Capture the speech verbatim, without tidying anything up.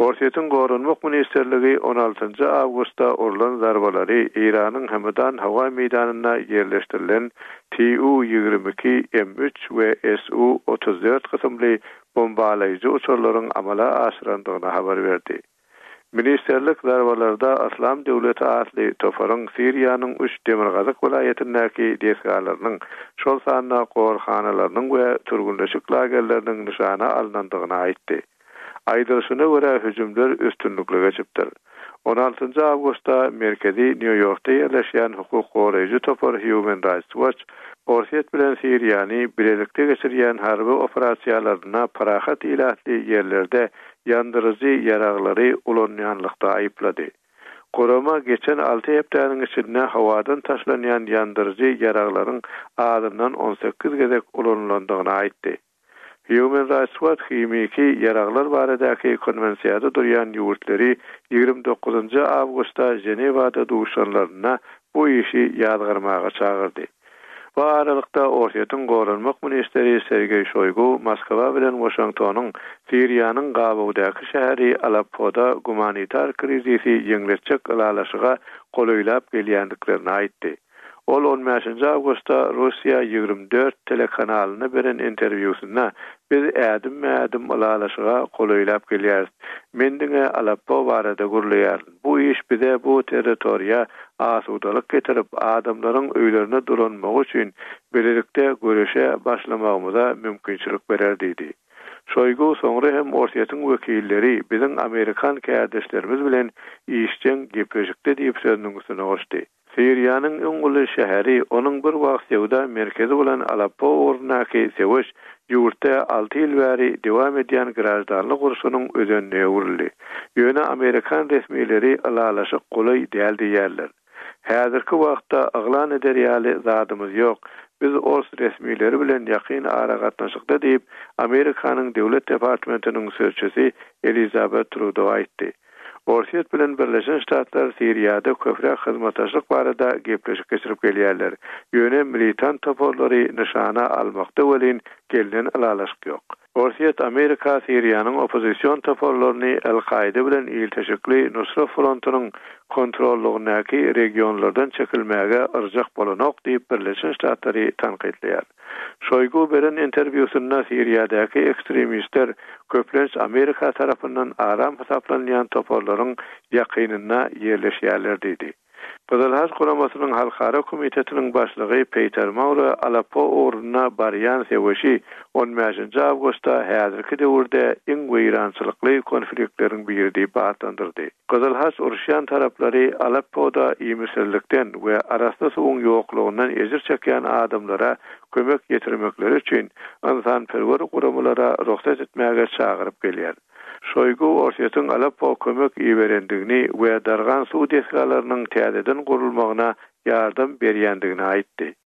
Orsiýetin Gorunmak Ministerligi on altynjy awgustda urulan zarbalary Iranyň Hamadan hawa meýdanyna yerleşdirilen T U ýygrimi iki M üç we S U otuz dört kysymly bombalayjy uçurlaryň amala aşyrandygyna habar berdi. Ministerlik zarbalarda Aslam Döwleti asly toparyň Siriýanyň üç Demirgazyk welaýetindäki desgalarynyň şol sanyna gorxanalarynyň we turgunlaşyk lagerleriniň nişana alynandygyna aýtdy. Aýdyryşyna görä hüjümler üstünlikle geçipdir. on altynjy awgustda merkezi New York'ta ýerleşýän hukuk goraýjy topar Human Rights Watch Orsiýet bilen Siriýany birlikde geçirýän harby operasiýalaryna parahat ilahly ýerlerde ýandyrıjy ýaraglary ulanýanlykda aýyplady. Gorama geçen altı hepdeniň içinde hawadan taşlanýan ýandyrıjy ýaraglaryň adından on sekiz gezek ulanýandygyny aýtdy. Human Rights Watch himiki yaraglar baradaki konvensiyada duryan yurtları ýygrimi dokuzunjy awgustda Jenewada duşanlaryna bu işi ýadgarmaga çağırdy. Bu aralykda Orsiýetin Gorunmak Ministeri Sergey Shoygu Moskwa bilen Washingtonyň Siriýanyň gabagdaky şäheri Aleppo'da gumanitar krizisi ýeňletjek ýalaşyga golaýlap gelýändiklerini aýtdy. Ol on beşinji awgustda Russiýa ýygrimi dört telekanalyna beren interwýusynda biz ädim mädim ýalaşyga golaýlap gelýär. Mendiňe Aleppo barada gurulýar. Bu iş bize bu territoriýa asudalyk getirip adamlaryň öýlerine duranmak üçin birlikde görüşe başlamagymyza mümkinçilik berer diýdi. Şoygu soňra hem Orsiýetin wekilleri biziň Amerikan käderlerimiz bilen işçiň gepleşikde diýip sözüňizini goşdy. Siriýanyň öň uly şäheri onuň bir wagt ýewda merkezi bolan Aleppo ornaky sewiş ýurtda alty ýyl bäri dowam edýän grajdanlyk guruşynyň özenine urildi. Ýöne Amerikan resmiýetleri alalaşyk golay däl diýerler. Häzirki wagtda aglan ederýäli zadymyz ýok. Biz Ors resmiýetleri bilen ýakyn ara gatnaşykda diýip Amerikanyň döwlet departamentiniň sözçüsi Elizabeth Trudeau aýtdy. Orsiýet bilen Birleşen Ştatlar Siriýada köpräk hyzmatdaşlyk barada gepleşik geçirip gelýärler. Ýöne militant toporlary nişana almakda welin gelinen alalaşyk ýok. Orsiýet Amerika Siriýanyň opozisiýon toporlaryny El-Qaida bilen ilteşikli Nusra Frontunyň kontrollugynaky regionlardan çekilmäge yrjak bolanok diýip Birleşen Ştatlary tanqidleýär. Şoygu beren interwýusynda Siriýadaky ekstremistler köplenç Amerika tarapyndan aram hesaplanýan toporlaryň ýakynyna ýerleşýärler diýdi. Gyzyl Haç Guramasynyň Halkara Komitetiniň başlygy Peter Maurer Aleppo oruna barýan sewişi on beşinji awgustda häzirki döwürde iň weýrançylykly konfliktleriň biri diýip atandyrdy. Gyzyl Haç uruşan taraplary Aleppo'da ýemişlikden we arasda suwuň ýoklugyndan ejir çekýän adamlara kömek getirmekleri üçin insanperwer guramalara ruhsat etmäge çagyryp gelýär. Şoygu Orsiýetin Aleppo kömek iýerendigini we dargan suw desgalarynyň täzeden gurulmagyna ýardam berýändigini aýtdy.